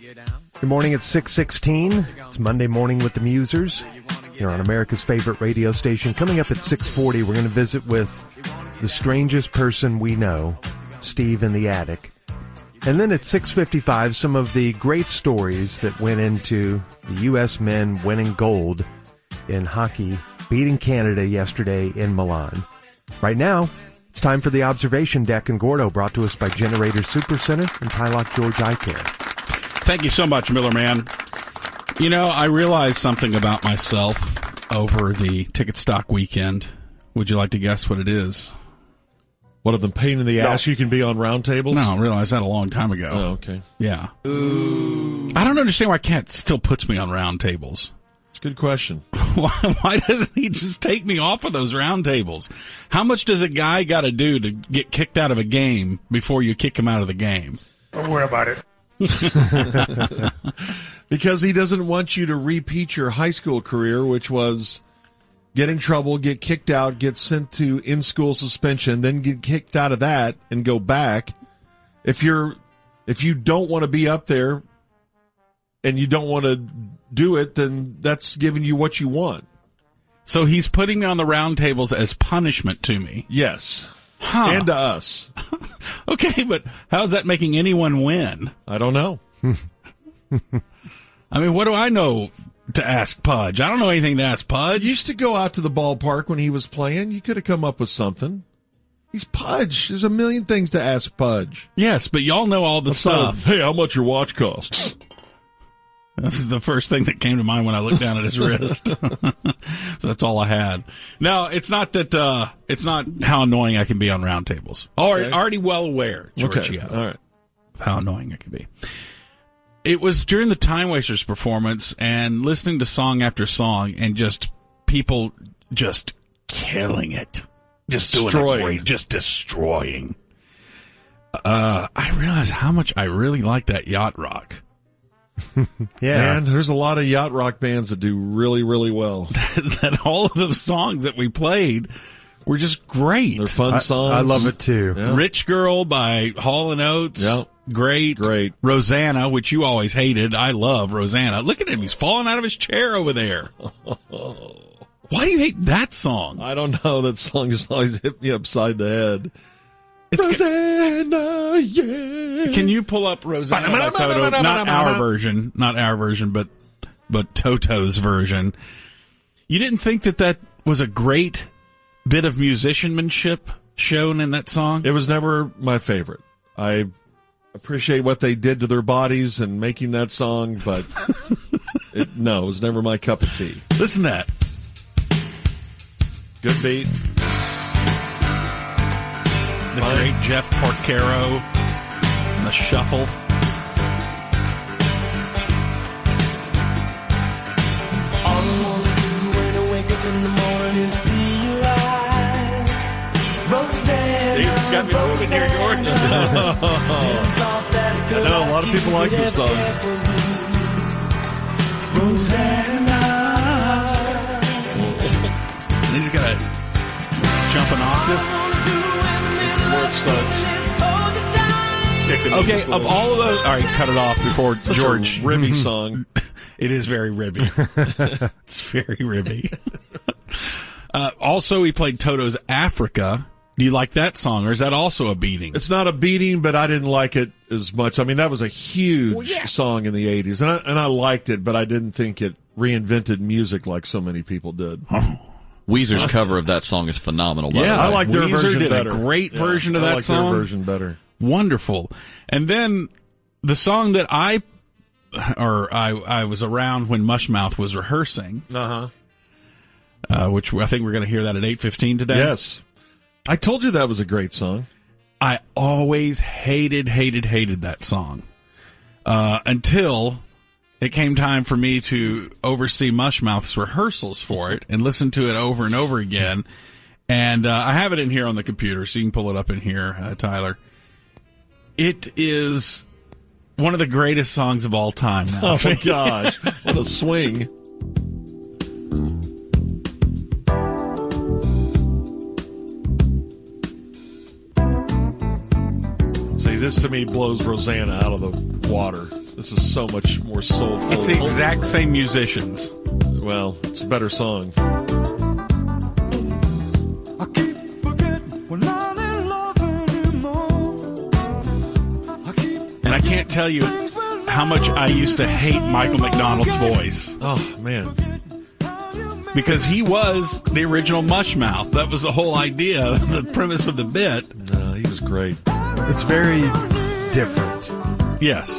Good morning, it's 6:16. It's Monday morning with the Musers. You're on America's favorite radio station. Coming up at 6:40, we're going to visit with the strangest person we know, Steve in the Attic. And then at 6:55, some of the great stories that went into the U.S. men winning gold in hockey, beating Canada yesterday in Milan. Right now, it's time for the Observation Deck and Gordo, brought to us by Generator Supercenter and Tylock George Eye Care. Thank you so much, Miller Man. You know, I realized something about myself over the ticket stock weekend. Would you like to guess what it is? What of the pain in the ass you can be on round tables? No, I realized that a long time ago. Oh, okay. Yeah. Ooh. I don't understand why Cat still puts me on round tables. It's a good question. Why doesn't he just take me off of those round tables? How much does a guy got to do to get kicked out of a game before you kick him out of the game? Don't worry about it. Because he doesn't want you to repeat your high school career, which was get in trouble, get kicked out, get sent to in-school suspension, then get kicked out of that and go back. If you don't want to be up there and you don't want to do it, then that's giving you what you want. So he's putting me on the round tables as punishment to me. Yes. Huh. And to us. Okay, but how's that making anyone win? I don't know. I mean, what do I know to ask Pudge? I don't know anything to ask Pudge. You used to go out to the ballpark when he was playing. You could have come up with something. He's Pudge. There's a million things to ask Pudge. Yes, but y'all know all the stuff. Hey, how much your watch costs? This is the first thing that came to mind when I looked down at his wrist. So that's all I had. No, it's not that, it's not how annoying I can be on round tables. Already well aware, George, all right. Of how annoying I can be. It was during the Time Wasters performance and listening to song after song and just people just killing it. Just doing it, just destroying. I realized how much I really like that yacht rock. Yeah. Man, there's a lot of yacht rock bands that do really, really well. That all of those songs that we played were just great. They're fun songs. I love it too. Yeah. Rich Girl by Hall & Oates. Yep. Great. Rosanna, which you always hated. I love Rosanna. Look at him. He's falling out of his chair over there. Why do you hate that song? I don't know. That song just always hit me upside the head. Rosanna, yeah. Can you pull up Rosanna by Toto? Not our version, but Toto's version. You didn't think that was a great bit of musicianship shown in that song? It was never my favorite. I appreciate what they did to their bodies and making that song, but it was never my cup of tea. Listen to that. Good beat. The great Jeff Porcaro and the shuffle. All I wanna do when I wake up in the morning is see your eyes. Rosanna. See, it's got me moving here, George. I know, a lot of people like this song. Rosanna. And he's got to jump an octave. This is where it starts. Okay, of all of those, all right, cut it off before George. A ribby song. It is very ribby. It's very ribby. Also, he played Toto's Africa. Do you like that song, or is that also a beating? It's not a beating, but I didn't like it as much. I mean, that was a huge song in the 80s, and I liked it, but I didn't think it reinvented music like so many people did. Weezer's cover of that song is phenomenal. By the way. I like their Weezer version did better. A great version of that I like song. Their version better. Wonderful. And then the song that I was around when Mushmouth was rehearsing, which I think we're going to hear that at 8:15 today. Yes. I told you that was a great song. I always hated that song until it came time for me to oversee Mushmouth's rehearsals for it and listen to it over and over again. And I have it in here on the computer, so you can pull it up in here, Tyler. It is one of the greatest songs of all time now. Oh, my gosh. What a swing. See, this to me blows Rosanna out of the water. This is so much more soulful. It's the exact same musicians. Well, it's a better song. I keep forgetting we're not in love anymore. And I can't tell you how much I used to hate Michael McDonald's voice. Oh, man. Because he was the original Mushmouth. That was the whole idea, the premise of the bit. No, he was great. It's very different. Yes.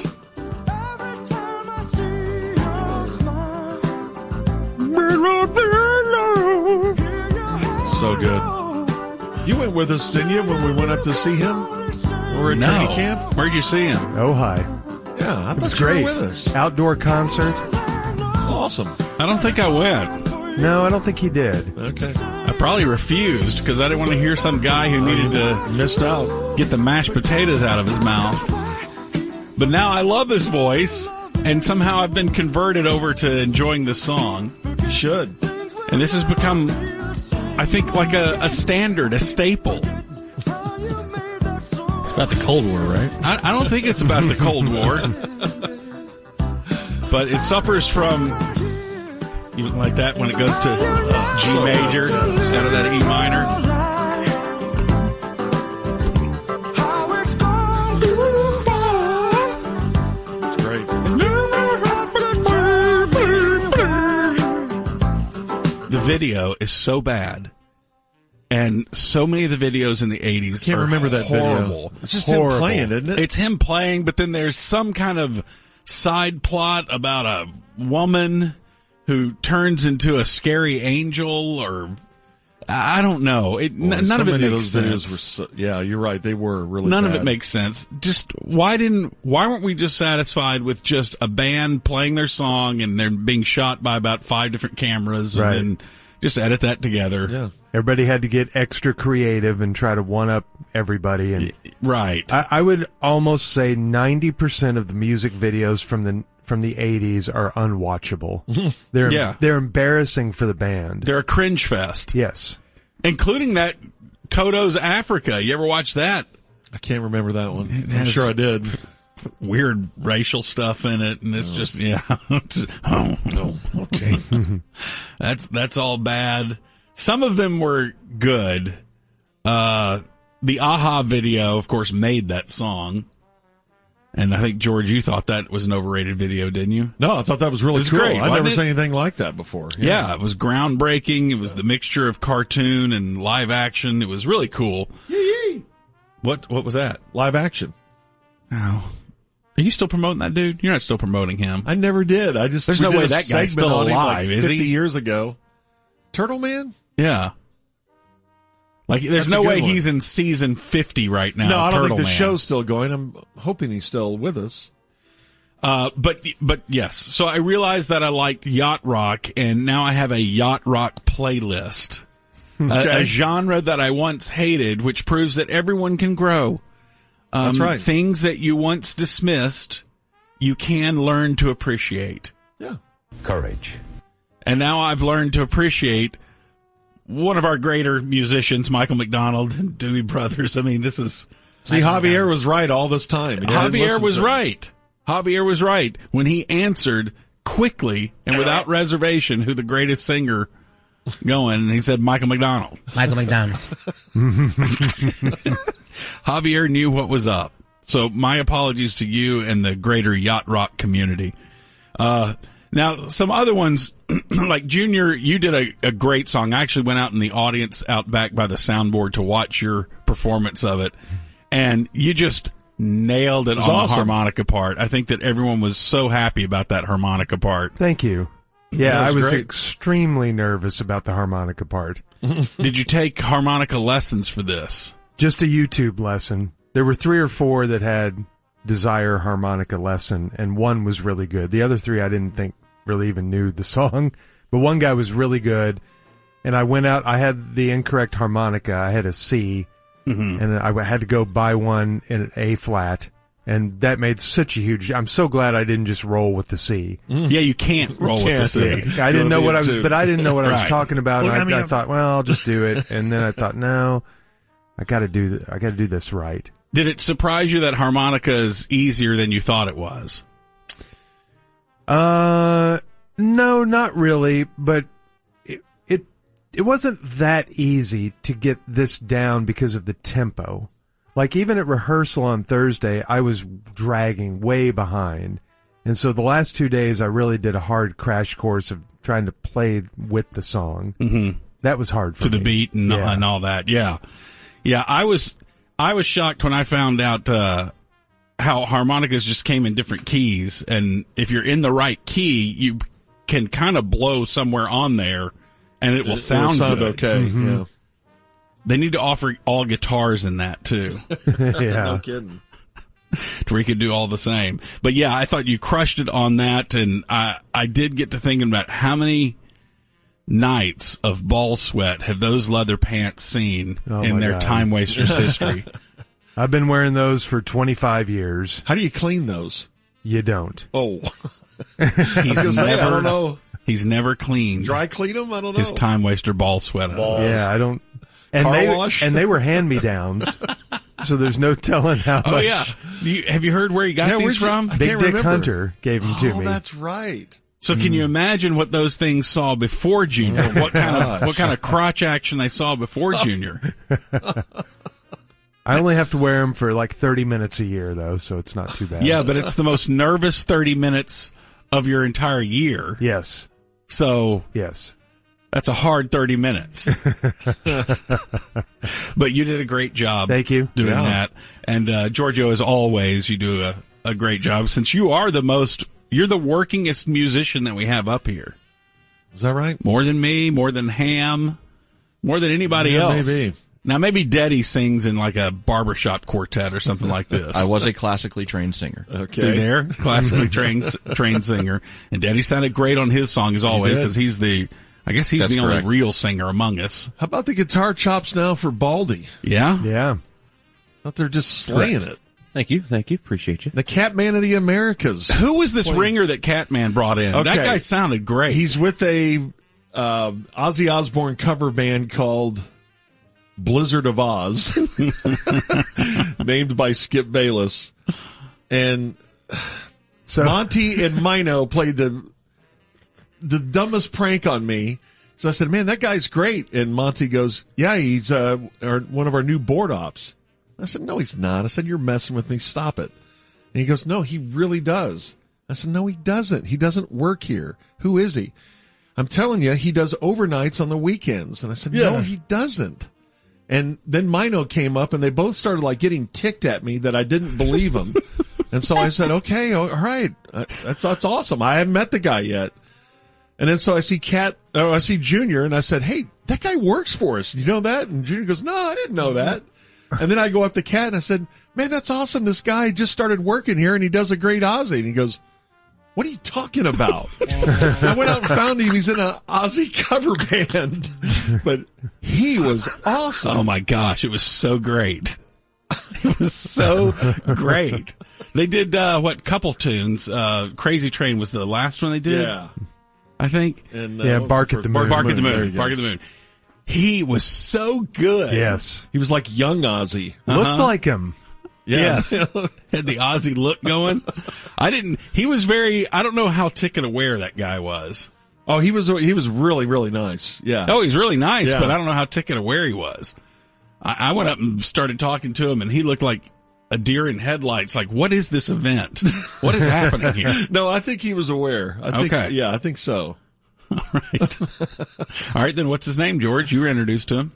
So good. You went with us, didn't you, when we went up to see him? We were at training camp? Where'd you see him? Ojai. Yeah, I It was thought you great. were with us. Outdoor concert. Awesome. I don't think I went. No, I don't think he did. Okay. I probably refused because I didn't want to hear some guy who needed to Missed out. get the mashed potatoes out of his mouth. But now I love his voice, and somehow I've been converted over to enjoying the song. You should. And this has become, I think, like a standard, a staple. It's about the Cold War, right? I don't think it's about the Cold War. But it suffers from, you like that when it goes to G major instead of that E minor. Great. The video is so bad. And so many of the videos in the 80s I can't are remember that horrible. video. It's just him playing, isn't it? It's him playing, but then there's some kind of side plot about a woman who turns into a scary angel, or I don't know. None of it makes sense. Yeah, you're right. They were really None bad. of it makes sense. Just why weren't we just satisfied with just a band playing their song and they're being shot by about 5 different cameras and Right. then just edit that together? Yeah. Everybody had to get extra creative and try to one-up everybody. And Right. I would almost say 90% of the music videos from the 80s are unwatchable. They're embarrassing for the band. They're a cringe fest. Yes. Including that Toto's Africa. You ever watch that? I can't remember that one. It I'm has- sure I did. Weird racial stuff in it, and it's just, yeah. Oh, No. Okay. that's all bad. Some of them were good. The Aha video, of course, made that song. And I think, George, you thought that was an overrated video, didn't you? No, I thought that was really It was cool. great, I've never wasn't it? seen anything like that before. Yeah, it was groundbreaking. It was the mixture of cartoon and live action. It was really cool. What was that? Live action. Oh. Are you still promoting that dude? You're not still promoting him. I never did. There's we no did way a that guy's segment still on him alive, like is 50 he? years ago. Turtle Man? Yeah. Like, there's That's no a good way one. he's in season 50 right now. No, I don't Turtle think the Man. show's still going. I'm hoping he's still with us. But yes. So I realized that I liked yacht rock, and now I have a yacht rock playlist. Okay. A genre that I once hated, which proves that everyone can grow. That's right. Things that you once dismissed, you can learn to appreciate. Yeah. Courage. And now I've learned to appreciate one of our greater musicians, Michael McDonald and Doobie Brothers. I mean, this is... See, Javier was right all this time. and you didn't Javier listen was to him. right. Javier was right when he answered quickly and without reservation who the greatest singer going, and he said Michael McDonald. Michael McDonald. Javier knew what was up. So my apologies to you and the greater yacht rock community. Now, some other ones, like Junior, you did a great song. I actually went out in the audience out back by the soundboard to watch your performance of it, and you just nailed it on awesome. the harmonica part. I think that everyone was so happy about that harmonica part. Thank you. Yeah, That I was was great. extremely nervous about the harmonica part. Did you take harmonica lessons for this? Just a YouTube lesson. There were 3 or 4 that had Desire harmonica lesson, and one was really good. The other 3 I didn't think really even knew the song, but one guy was really good. And I went out, I had the incorrect harmonica. I had a C, and I had to go buy one in an A flat, and that made such a huge... I'm so glad I didn't just roll with the C. Yeah, you can't roll with the C. I didn't know what I was, too. but I didn't know what I was Right. talking about. Well, And I mean, I thought, well, I'll just do it. And then I thought, no, I got to do this right. Did it surprise you that harmonica is easier than you thought it was? No, not really, but it wasn't that easy to get this down because of the tempo. Like even at rehearsal on Thursday, I was dragging way behind. And so the last 2 days I really did a hard crash course of trying to play with the song. Mm-hmm. That was hard for to me. the beat and all that. Yeah. Yeah, I was shocked when I found out how harmonicas just came in different keys, and if you're in the right key, you can kind of blow somewhere on there and it will sound good. okay. Mm-hmm. Yeah. They need to offer all guitars in that too. Yeah. No kidding. To where you could do all the same. But yeah, I thought you crushed it on that, and I did get to thinking about how many nights of ball sweat have those leather pants seen in their God. Time Wasters history. I've been wearing those for 25 years. How do you clean those? You don't. Oh. I don't know. He's never cleaned Dry clean them? I don't know. his Time Waster ball sweat. Balls. Yeah, I don't. And Car wash? and they were hand-me-downs, so there's no telling how Oh much. yeah, have you heard where he got Yeah, these where'd you- from? I Big can't Dick remember. Hunter gave them to Oh, me. that's right. So can you imagine what those things saw before Junior? What kind of crotch action they saw before Junior? I only have to wear them for like 30 minutes a year, though, so it's not too bad. Yeah, but it's the most nervous 30 minutes of your entire year. Yes. So Yes. that's a hard 30 minutes. But you did a great job. Thank you. Doing Yeah. that. And Giorgio, as always, you do a great job since you are you're the workingest musician that we have up here. Is that right? More than me, more than Ham, more than anybody Yeah, else. maybe. Now maybe Daddy sings in like a barbershop quartet or something like this. I was a classically trained singer. Okay. See there? Classically trained singer. And Daddy sounded great on his song as always did. because he's the That's only correct. real singer among us. How about the guitar chops now for Baldy? Yeah? Yeah. Thought they're just slaying it. Thank you. Appreciate you. The Catman of the Americas. Who was this ringer that Catman brought in? Okay. That guy sounded great. He's with a Ozzy Osbourne cover band called Blizzard of Oz, named by Skip Bayless. And So Monty and Mino played the dumbest prank on me. So I said, man, that guy's great. And Monty goes, yeah, he's one of our new board ops. I said, no, he's not. I said, you're messing with me. Stop it. And he goes, no, he really does. I said, no, he doesn't. He doesn't work here. Who is he? I'm telling you, he does overnights on the weekends. And I said, no, he doesn't. And then Mino came up and they both started like getting ticked at me that I didn't believe him. And so I said, okay, all right. That's awesome. I haven't met the guy yet. And then so I see Junior and I said, hey, that guy works for us. You know that? And Junior goes, no, I didn't know that. And then I go up to Cat and I said, man, that's awesome. This guy just started working here and he does a great Ozzy. And he goes, what are you talking about? I went out and found him. He's in an Ozzy cover band. But he was awesome. Oh my gosh, it was so great. It was so great. They did, couple tunes. Crazy Train was the last one they did. Yeah. I think. And, Yeah, what was Bark the at the first- Moon. Bark at the There Moon. you go. Bark at the Moon. He was so good. yes. He was like young Ozzy. Looked like him. Yes. Had the Ozzy look going. I don't know how ticket aware that guy was. Oh, he was really, really nice. Yeah. Oh, he's really nice, Yeah. but I don't know how ticket aware he was. I went up and started talking to him, and he looked like a deer in headlights. Like, what is this event? What is happening here? No, I think he was aware. Okay. Yeah, I think so. All right. All right, then what's his name, George? You were introduced to him.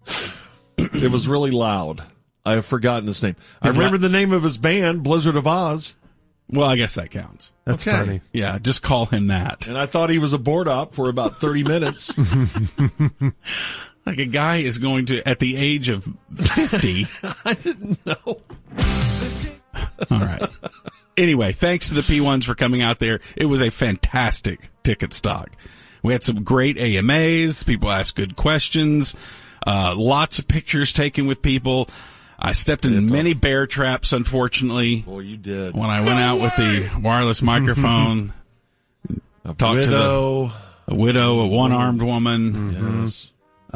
It was really loud. I have forgotten his name. I His remember the name of his band, Blizzard of Oz. Well, I guess that counts. That's Okay. funny. Yeah, just call him that. And I thought he was a board op for about 30 minutes. Like a guy is going to, at the age of 50. I didn't know. All right. Anyway, thanks to the P1s for coming out there. It was a fantastic ticket stock. We had some great AMAs. People asked good questions. Lots of pictures taken with people. I stepped in many bear traps, unfortunately, Boy, you did. when I went out with the wireless microphone. A Talked to widow. A widow, a one-armed woman. Yes.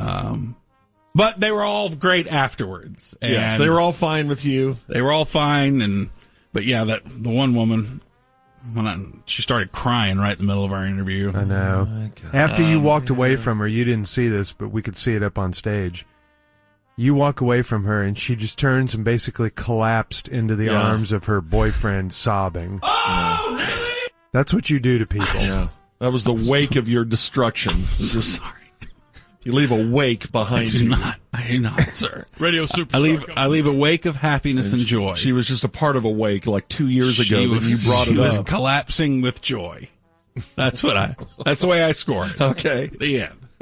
But they were all great afterwards. And Yes, they were all fine with you. They were all fine, but yeah, the one woman She started crying right in the middle of our interview. I know. My God. After you walked away from her, you didn't see this, but we could see it up on stage. You walk away from her, and she just turns and basically collapsed into the arms of her boyfriend, sobbing. Oh, really? That's what you do to people. Yeah. That was the wake of your destruction. So sorry. You leave a wake behind you. I do not, sir. Radio Superstar. I leave a wake of happiness and joy. She was just a part of a wake like 2 years ago She that you brought she it was up. collapsing with joy. That's the way I score it. Okay. The end.